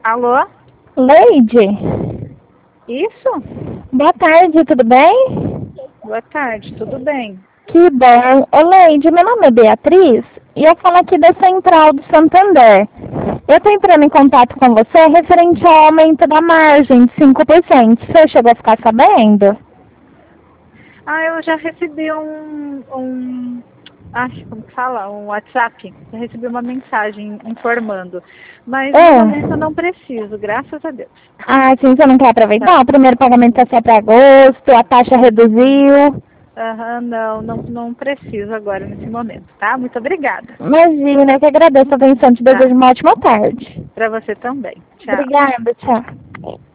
Alô? Leide? Isso? Boa tarde, tudo bem? Boa tarde, tudo bem? Que bom. Ô Leide, meu nome é Beatriz e eu falo aqui da Central do Santander. Eu estou entrando em contato com você referente ao aumento da margem de 5%. Você chegou a ficar sabendo? Eu já recebi como que fala? Um WhatsApp. Já recebi uma mensagem informando. Mas no momento eu não preciso, graças a Deus. Ah, sim, você não quer aproveitar? Tá. O primeiro pagamento é só para agosto, a taxa reduziu. Não preciso agora nesse momento, tá? Muito obrigada. Imagina, eu que agradeço a atenção. Te Tá. desejo uma ótima tarde. Para você também. Tchau. Obrigada, tchau.